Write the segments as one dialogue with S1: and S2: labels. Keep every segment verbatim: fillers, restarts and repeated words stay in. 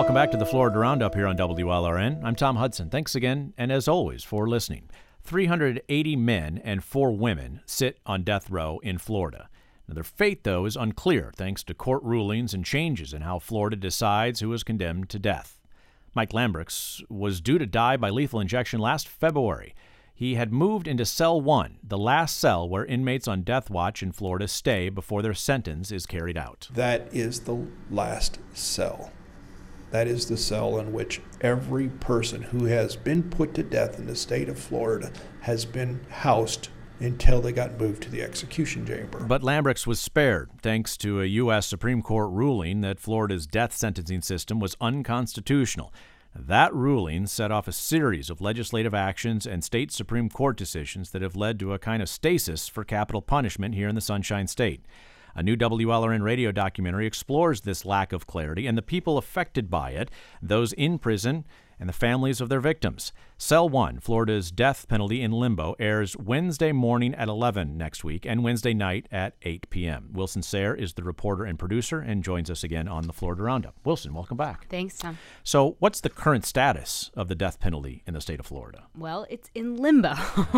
S1: welcome back to the Florida Roundup here on W L R N. I'm Tom Hudson. Thanks again, and as always, for listening. three hundred eighty men and four women sit on death row in Florida. Now, their fate, though, is unclear thanks to court rulings and changes in how Florida decides who is condemned to death. Mike Lambrix was due to die by lethal injection last February. He had moved into Cell one, the last cell where inmates on death watch in Florida stay before their sentence is carried out.
S2: That is the last cell. That is the cell in which every person who has been put to death in the state of Florida has been housed until they got moved to the execution chamber.
S1: But Lambrix was spared thanks to a U S Supreme Court ruling that Florida's death sentencing system was unconstitutional. That ruling set off a series of legislative actions and state Supreme Court decisions that have led to a kind of stasis for capital punishment here in the Sunshine State. A new W L R N radio documentary explores this lack of clarity and the people affected by it, those in prison, and the families of their victims. Cell one, Florida's Death Penalty in Limbo, airs Wednesday morning at eleven next week and Wednesday night at eight p.m. Wilson Sayre is the reporter and producer and joins us again on the Florida Roundup. Wilson, welcome back.
S3: Thanks, Tom.
S1: So what's the current status of the death penalty in the state of Florida?
S3: Well, it's in limbo.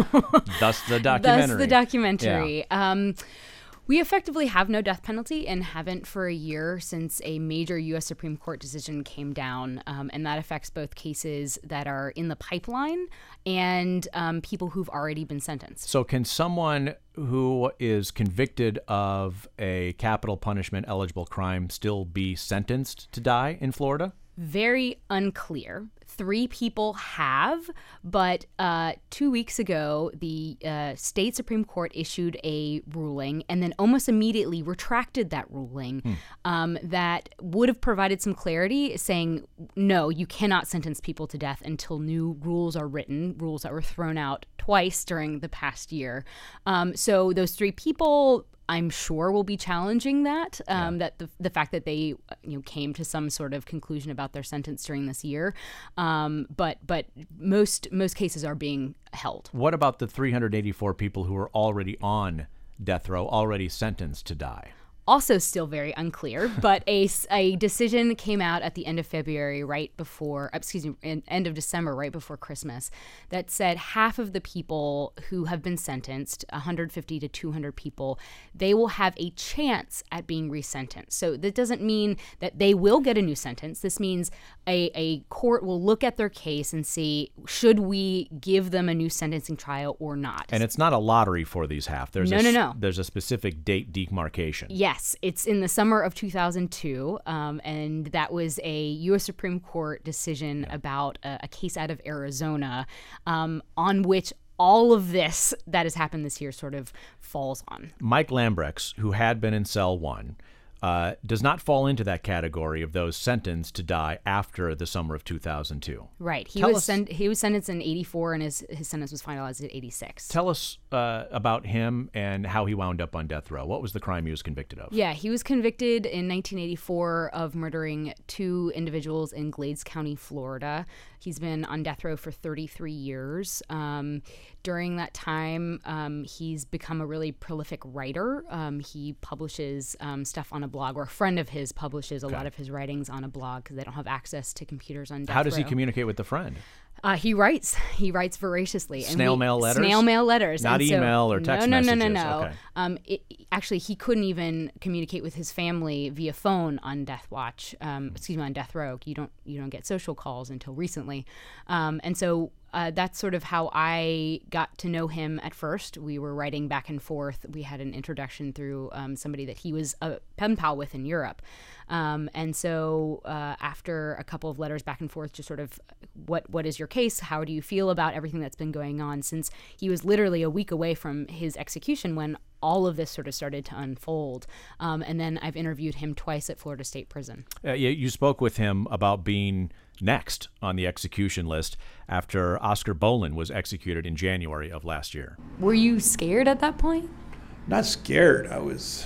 S1: Thus the documentary.
S3: Thus the documentary.
S1: Yeah.
S3: Um, We effectively have no death penalty and haven't for a year since a major U S Supreme Court decision came down, um, and that affects both cases that are in the pipeline and um, people who've already been sentenced.
S1: So can someone who is convicted of a capital punishment eligible crime still be sentenced to die in Florida?
S3: Very unclear. Three people have, but uh, two weeks ago, the uh, state Supreme Court issued a ruling and then almost immediately retracted that ruling hmm. um, that would have provided some clarity, saying, no, you cannot sentence people to death until new rules are written, rules that were thrown out twice during the past year. Um, so those three people, I'm sure, will be challenging that, um, yeah. that the, the fact that they you know, came to some sort of conclusion about their sentence during this year. Um, but but most most cases are being held.
S1: What about the three hundred eighty-four people who are already on death row, already sentenced to die?
S3: Also still very unclear, but a, a decision came out at the end of February, right before, excuse me, end of December, right before Christmas, that said half of the people who have been sentenced, one hundred fifty to two hundred people, they will have a chance at being resentenced. So that doesn't mean that they will get a new sentence. This means a, a court will look at their case and see, should we give them a new sentencing trial or not?
S1: And it's not a lottery for these half. There's
S3: no,
S1: a,
S3: no, no.
S1: There's a specific date demarcation.
S3: Yes. Yes, it's in the summer of two thousand two, um, and that was a U S Supreme Court decision yeah. about a, a case out of Arizona um, on which all of this that has happened this year sort of falls on.
S1: Mike Lambrix, who had been in Cell one, uh, does not fall into that category of those sentenced to die after the summer of two thousand two.
S3: Right. He
S1: Tell
S3: was
S1: us,
S3: sen- he was sentenced in eighty-four, and his, his sentence was finalized at eighty-six.
S1: Tell us uh, about him and how he wound up on death row. What was the crime he was convicted of?
S3: Yeah, he was convicted in nineteen eighty-four of murdering two individuals in Glades County, Florida. He's been on death row for thirty-three years. Um, during that time, um, he's become a really prolific writer. Um, he publishes um, stuff on a blog, or a friend of his publishes a okay. lot of his writings on a blog because they don't have access to computers on death row.
S1: How does he communicate with the friend?
S3: Uh, he writes. He writes voraciously.
S1: Snail
S3: and we,
S1: mail letters?
S3: Snail mail letters.
S1: Not
S3: and so,
S1: email or text
S3: no, no,
S1: messages?
S3: No, no, no, no.
S1: Okay.
S3: Um, it, actually, he couldn't even communicate with his family via phone on death watch. Um, excuse me, on death row. You don't you don't get social calls until recently. Um, and so uh, that's sort of how I got to know him at first. We were writing back and forth. We had an introduction through um, somebody that he was a pen pal with in Europe. Um, and so uh, after a couple of letters back and forth, just sort of what what is your case? How do you feel about everything that's been going on? Since he was literally a week away from his execution when all of this sort of started to unfold. Um, and then I've interviewed him twice at Florida State Prison.
S1: Uh, you, you spoke with him about being next on the execution list after Oscar Bolin was executed in January of last year.
S3: Were you scared at that point?
S2: Not scared. I was...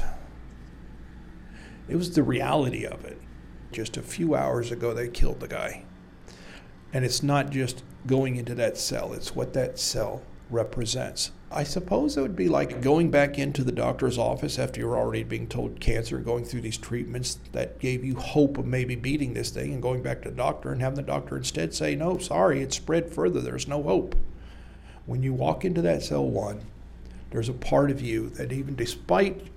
S2: It was the reality of it. Just a few hours ago, they killed the guy. And it's not just going into that cell. It's what that cell represents. I suppose it would be like going back into the doctor's office after you're already being told cancer and going through these treatments that gave you hope of maybe beating this thing, and going back to the doctor and having the doctor instead say, no, sorry, it's spread further, there's no hope. When you walk into that cell one, there's a part of you that even despite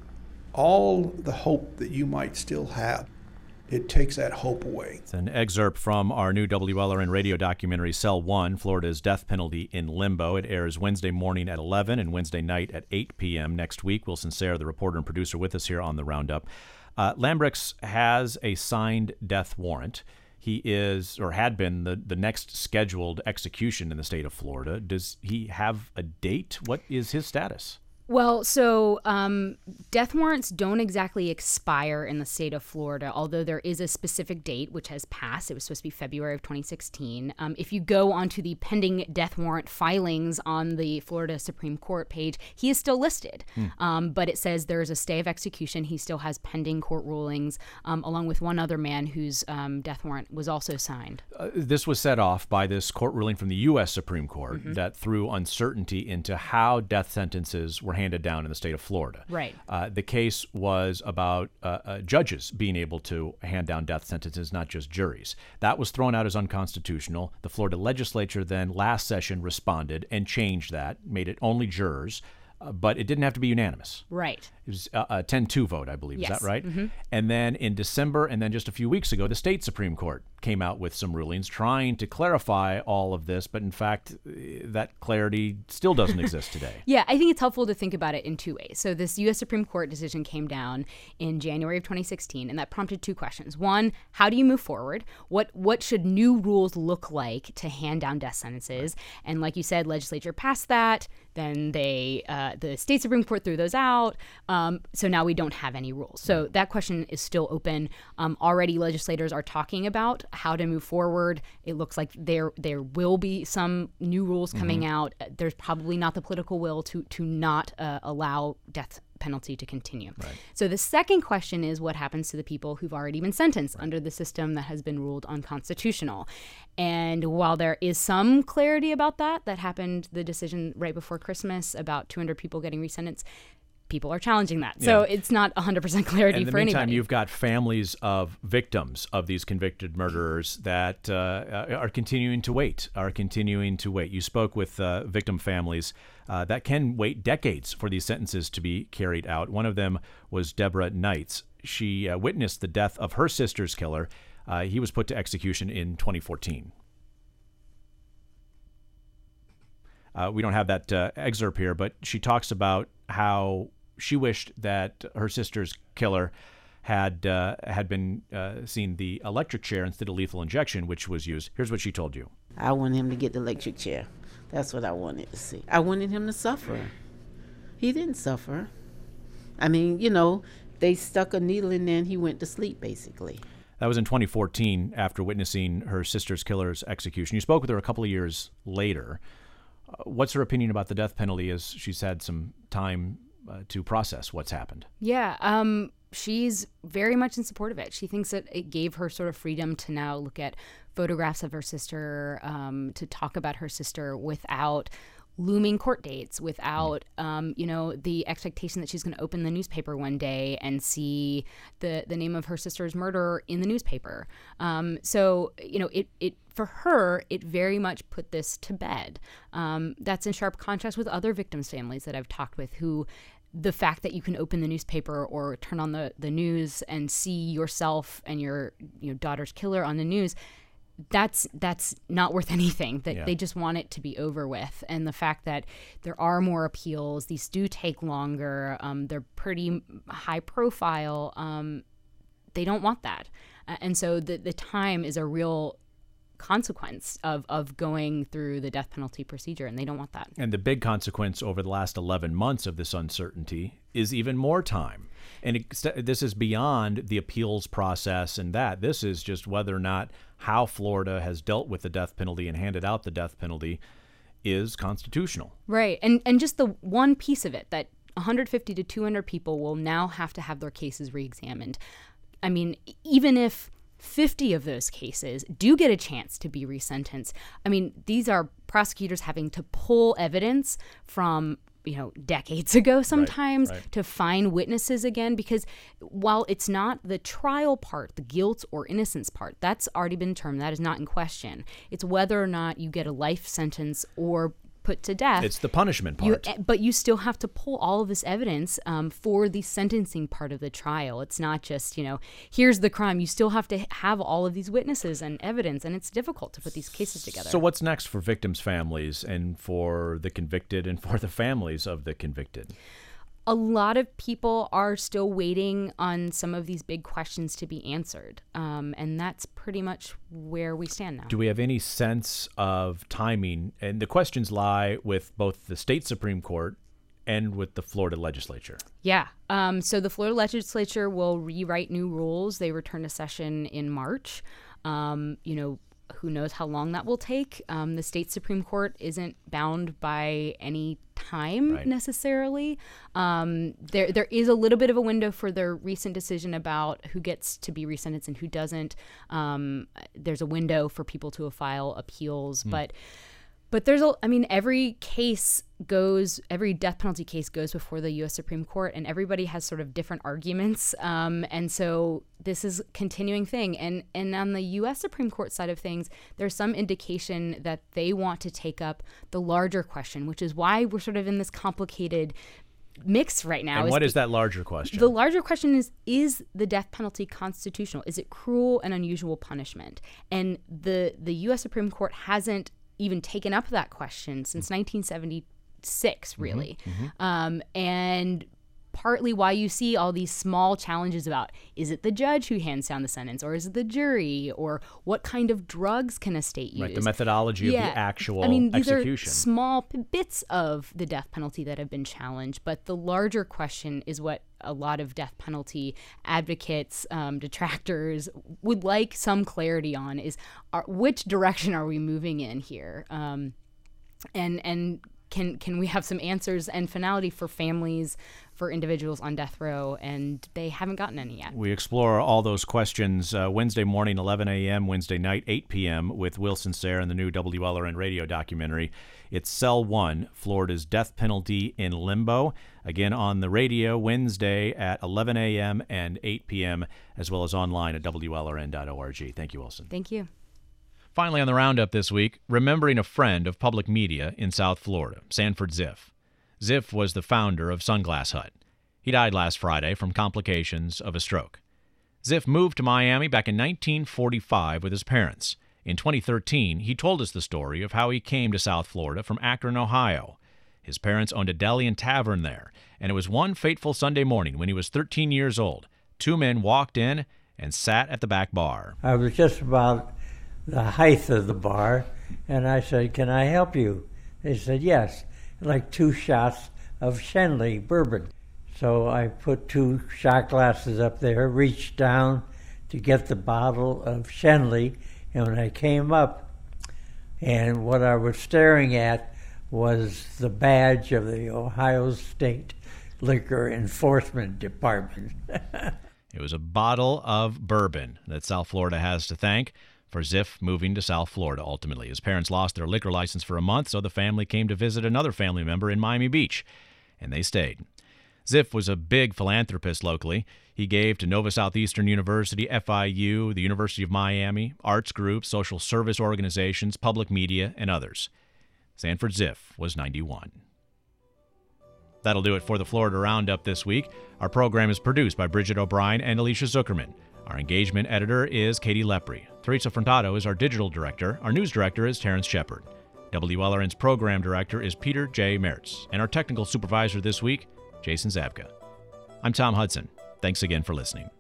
S2: all the hope that you might still have, it takes that hope away.
S1: It's an excerpt from our new W L R N radio documentary, Cell one, Florida's Death Penalty in Limbo. It airs Wednesday morning at eleven and Wednesday night at eight p.m. next week. Wilson Sayre, the reporter and producer, with us here on The Roundup. Uh, Lambrix has a signed death warrant. He is, or had been, the, the next scheduled execution in the state of Florida. Does he have a date? What is his status?
S3: Well, so um, death warrants don't exactly expire in the state of Florida, although there is a specific date which has passed. It was supposed to be February of twenty sixteen. Um, if you go onto the pending death warrant filings on the Florida Supreme Court page, he is still listed. Hmm. Um, but it says there is a stay of execution. He still has pending court rulings, um, along with one other man whose um, death warrant was also signed.
S1: Uh, this was set off by this court ruling from the U S Supreme Court mm-hmm. that threw uncertainty into how death sentences were handed down in the state of Florida.
S3: Right.
S1: Uh, the case was about uh, uh, judges being able to hand down death sentences, not just juries. That was thrown out as unconstitutional. The Florida legislature then last session responded and changed that, made it only jurors, uh, but it didn't have to be unanimous.
S3: Right.
S1: It was a, a ten two vote, I believe.
S3: Yes.
S1: Is that right?
S3: Mm-hmm.
S1: And then in December, and then just a few weeks ago, the state Supreme Court came out with some rulings trying to clarify all of this, but in fact, that clarity still doesn't exist today.
S3: Yeah, I think it's helpful to think about it in two ways. So this U S Supreme Court decision came down in January of twenty sixteen, and that prompted two questions. One, how do you move forward? What what should new rules look like to hand down death sentences? And like you said, legislature passed that. Then they, uh, the state Supreme Court threw those out. Um, so now we don't have any rules. So that question is still open. Um, already legislators are talking about how to move forward. It looks like there there will be some new rules coming mm-hmm. out. There's probably not the political will to to not uh, allow death penalty to continue.
S1: Right.
S3: So the second question is what happens to the people who've already been sentenced right. under the system that has been ruled unconstitutional. And while there is some clarity about that, that happened, the decision right before Christmas about two hundred people getting resentenced, people are challenging that. So yeah. it's not one hundred percent clarity for anybody.
S1: In the meantime, you've got families of victims of these convicted murderers that uh, are continuing to wait, are continuing to wait. You spoke with uh, victim families uh, that can wait decades for these sentences to be carried out. One of them was Deborah Knights. She uh, witnessed the death of her sister's killer. Uh, he was put to execution in twenty fourteen. Uh, we don't have that uh, excerpt here, but she talks about how she wished that her sister's killer had uh, had been uh, seen the electric chair instead of lethal injection, which was used. Here's what she told you.
S4: I wanted him to get the electric chair. That's what I wanted to see. I wanted him to suffer. He didn't suffer. I mean, you know, they stuck a needle in there and he went to sleep, basically.
S1: That was in twenty fourteen after witnessing her sister's killer's execution. You spoke with her a couple of years later. Uh, what's her opinion about the death penalty as she's had some time uh, to process what's happened?
S3: Yeah, um, she's very much in support of it. She thinks that it gave her sort of freedom to now look at photographs of her sister, um, to talk about her sister without looming court dates, without, um, you know, the expectation that she's going to open the newspaper one day and see the, the name of her sister's murderer in the newspaper. Um, so, you know, it, it for her, it very much put this to bed. Um, that's in sharp contrast with other victims' families that I've talked with who the fact that you can open the newspaper or turn on the, the news and see yourself and your, your daughter's killer on the news, that's that's not worth anything. That yeah. They just want it to be over with. And the fact that there are more appeals, these do take longer, um, they're pretty high profile, um, they don't want that. Uh, and so the, the time is a real consequence of, of going through the death penalty procedure, and they don't want that.
S1: And the big consequence over the last eleven months of this uncertainty is even more time. And it, this is beyond the appeals process and that. This is just whether or not how Florida has dealt with the death penalty and handed out the death penalty is constitutional.
S3: Right. And and just the one piece of it, that one hundred fifty to two hundred people will now have to have their cases reexamined. I mean, even if fifty of those cases do get a chance to be resentenced. I mean, these are prosecutors having to pull evidence from, you know, decades ago sometimes,
S1: right, right.
S3: to find witnesses again, because while it's not the trial part, the guilt or innocence part, that's already been determined. That is not in question. It's whether or not you get a life sentence or put to death.
S1: It's the punishment
S3: You,
S1: part.
S3: but you still have to pull all of this evidence um, for the sentencing part of the trial. It's not just, you know, here's the crime. You still have to have all of these witnesses and evidence, and it's difficult to put these cases together.
S1: So what's next for victims' families and for the convicted and for the families of the convicted?
S3: A lot of people are still waiting on some of these big questions to be answered, um, and that's pretty much where we stand now.
S1: Do we have any sense of timing? And the questions lie with both the state Supreme Court and with the Florida legislature.
S3: Yeah. Um, so the Florida legislature will rewrite new rules. They return to session in March. Um, you know, who knows how long that will take. Um, the state Supreme Court isn't bound by any time
S1: right.
S3: necessarily. Um, there, there is a little bit of a window for their recent decision about who gets to be resentenced and who doesn't. Um, there's a window for people to file appeals, mm. but But there's a, I mean, every case goes, every death penalty case goes before the U S Supreme Court, and everybody has sort of different arguments. Um, and so this is a continuing thing. And, and on the U S Supreme Court side of things, there's some indication that they want to take up the larger question, which is why we're sort of in this complicated mix right now.
S1: And what
S3: is,
S1: is that larger question?
S3: The larger question is, is the death penalty constitutional? Is it cruel and unusual punishment? And the, the U S Supreme Court hasn't even taken up that question since nineteen seventy-six, really. Mm-hmm, mm-hmm. Um, and partly why you see all these small challenges about, is it the judge who hands down the sentence, or is it the jury, or what kind of drugs can a state use?
S1: Right, the methodology
S3: yeah.
S1: of the actual
S3: I mean, these
S1: execution.
S3: are small p- bits of the death penalty that have been challenged, but the larger question is what a lot of death penalty advocates, um, detractors would like some clarity on, is are, which direction are we moving in here? Um, and and can can we have some answers and finality for families, for individuals on death row? And they haven't gotten any yet.
S1: We explore all those questions uh, Wednesday morning, eleven a.m., Wednesday night, eight p.m. with Wilson Sayre and the new W L R N radio documentary. It's Cell One, Florida's Death Penalty in Limbo. Again, on the radio Wednesday at eleven a.m. and eight p.m., as well as online at W L R N dot org. Thank you, Wilson.
S3: Thank you.
S1: Finally, on the roundup this week, remembering a friend of public media in South Florida, Sanford Ziff. Ziff was the founder of Sunglass Hut. He died last Friday from complications of a stroke. Ziff moved to Miami back in nineteen forty-five with his parents. In twenty thirteen, he told us the story of how he came to South Florida from Akron, Ohio. His parents owned a deli and tavern there, and it was one fateful Sunday morning when he was thirteen years old. Two men walked in and sat at the back bar.
S5: I was just about the height of the bar, and I said, "Can I help you?" They said, "Yes," like two shots of Shenley bourbon. So I put two shot glasses up there, reached down to get the bottle of Shenley, and when I came up, and what I was staring at was the badge of the Ohio State Liquor Enforcement Department.
S1: It was a bottle of bourbon that South Florida has to thank for Ziff moving to South Florida ultimately. His parents lost their liquor license for a month, so the family came to visit another family member in Miami Beach, and they stayed. Ziff was a big philanthropist locally. He gave to Nova Southeastern University, F I U, the University of Miami, arts groups, social service organizations, public media, and others. Sanford Ziff was ninety-one. That'll do it for the Florida Roundup this week. Our program is produced by Bridget O'Brien and Alicia Zuckerman. Our engagement editor is Katie Lepre. Teresa Frontato is our digital director. Our news director is Terrence Shepard. W L R N's program director is Peter J. Mertz. And our technical supervisor this week, Jason Zabka. I'm Tom Hudson. Thanks again for listening.